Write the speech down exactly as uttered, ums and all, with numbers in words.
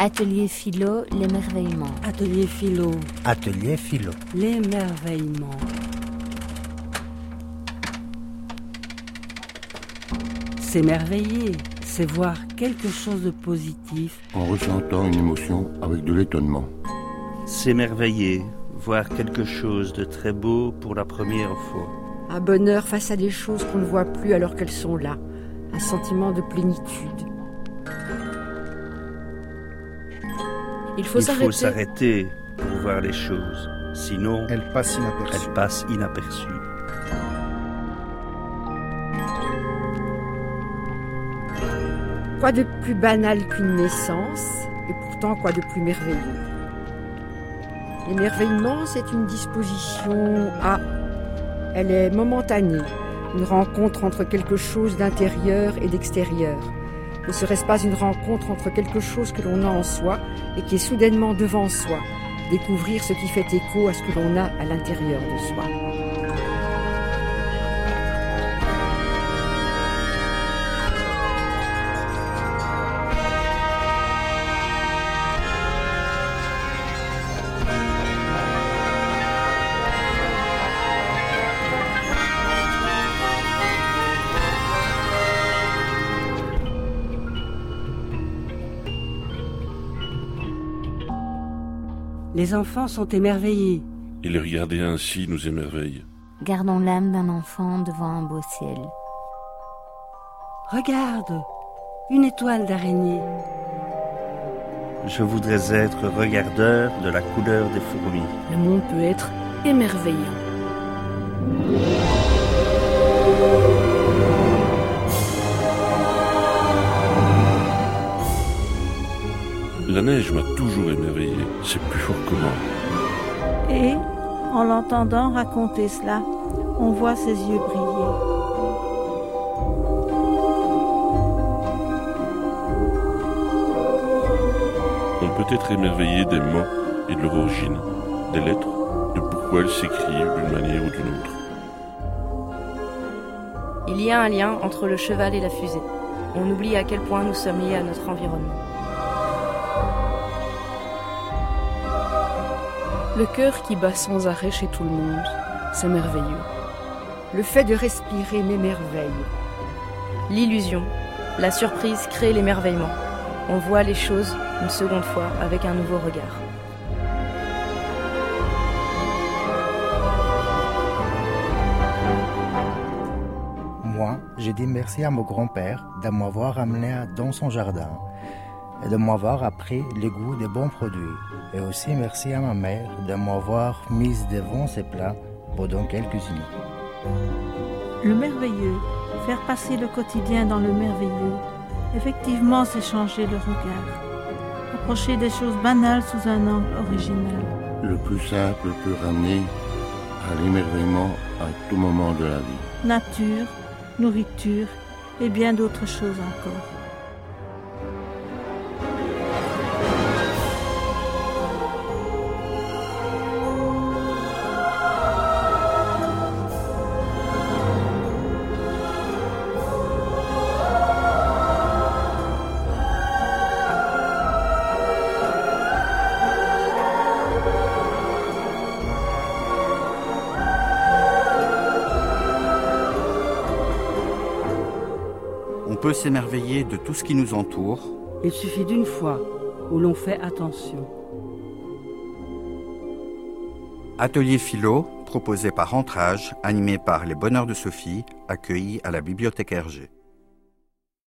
Atelier philo, l'émerveillement. Atelier philo. Atelier philo. L'émerveillement. S'émerveiller, c'est voir quelque chose de positif. En ressentant une émotion avec de l'étonnement. S'émerveiller, voir quelque chose de très beau pour la première fois. Un bonheur face à des choses qu'on ne voit plus alors qu'elles sont là. Un sentiment de plénitude. Il faut Il s'arrêter. faut s'arrêter pour voir les choses. Sinon, Elle passe inaperçue. elles passent inaperçues. Quoi de plus banal qu'une naissance, et pourtant quoi de plus merveilleux? L'émerveillement, c'est une disposition à... Elle est momentanée, une rencontre entre quelque chose d'intérieur et d'extérieur. Ne serait-ce pas une rencontre entre quelque chose que l'on a en soi et qui est soudainement devant soi, découvrir ce qui fait écho à ce que l'on a à l'intérieur de soi. Les enfants sont émerveillés. Et les regarder ainsi nous émerveille. Gardons l'âme d'un enfant devant un beau ciel. Regarde, une étoile d'araignée. Je voudrais être regardeur de la couleur des fourmis. Le monde peut être émerveillant. La neige m'a toujours émerveillé. C'est plus fort que moi. Et, en l'entendant raconter cela, on voit ses yeux briller. On peut être émerveillé des mots et de leur origine, des lettres, de pourquoi elles s'écrivent d'une manière ou d'une autre. Il y a un lien entre le cheval et la fusée. On oublie à quel point nous sommes liés à notre environnement. Le cœur qui bat sans arrêt chez tout le monde, c'est merveilleux. Le fait de respirer m'émerveille. L'illusion, la surprise crée l'émerveillement. On voit les choses une seconde fois avec un nouveau regard. Moi, j'ai dit merci à mon grand-père de m'avoir amené dans son jardin et de m'avoir appris le goût des bons produits. Et aussi merci à ma mère de m'avoir mise devant ses plats pendant qu'elle cuisinait. Le merveilleux, faire passer le quotidien dans le merveilleux, effectivement c'est changer le regard. Approcher des choses banales sous un angle original. Le plus simple peut ramener à l'émerveillement à tout moment de la vie. Nature, nourriture et bien d'autres choses encore. On peut s'émerveiller de tout ce qui nous entoure. Il suffit d'une fois où l'on fait attention. Atelier philo, proposé par Rentrage, animé par les Bonheurs de Sophie, accueillis à la bibliothèque Hergé.